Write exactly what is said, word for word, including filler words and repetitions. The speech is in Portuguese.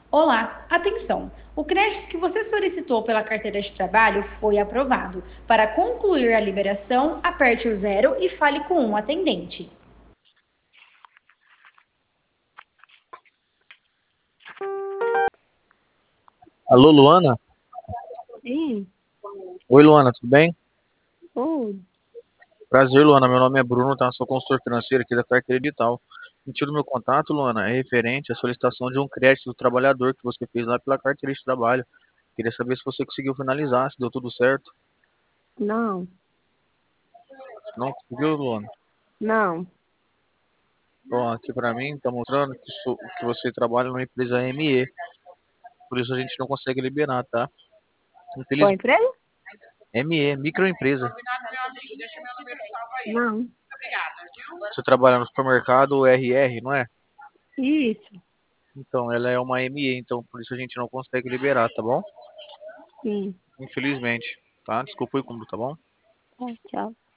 Olá, atenção! O crédito que você solicitou pela carteira de trabalho foi aprovado. Para concluir a liberação, aperte o zero e fale com um atendente. Alô, Luana? Sim, Oi, Luana, tudo bem? oi. Prazer, Luana. Meu nome é Bruno, tá? Sou consultor financeiro aqui da Carteira Digital. O sentido do meu contato, Luana, é referente à solicitação de um crédito do trabalhador que você fez lá pela carteira de trabalho. Queria saber se você conseguiu finalizar, se deu tudo certo. Não, Não conseguiu, Luana? não. Bom, aqui pra mim tá mostrando que, so- que você trabalha numa empresa M E. Por isso a gente não consegue liberar, tá? Qual Infeliz empresa? M E, microempresa. Não. Você trabalha no supermercado R R, não é? Isso, Então, ela é uma M E, então por isso a gente não consegue liberar, tá bom? sim. Infelizmente, tá? Desculpa o incômodo, tá bom? Tá, tchau.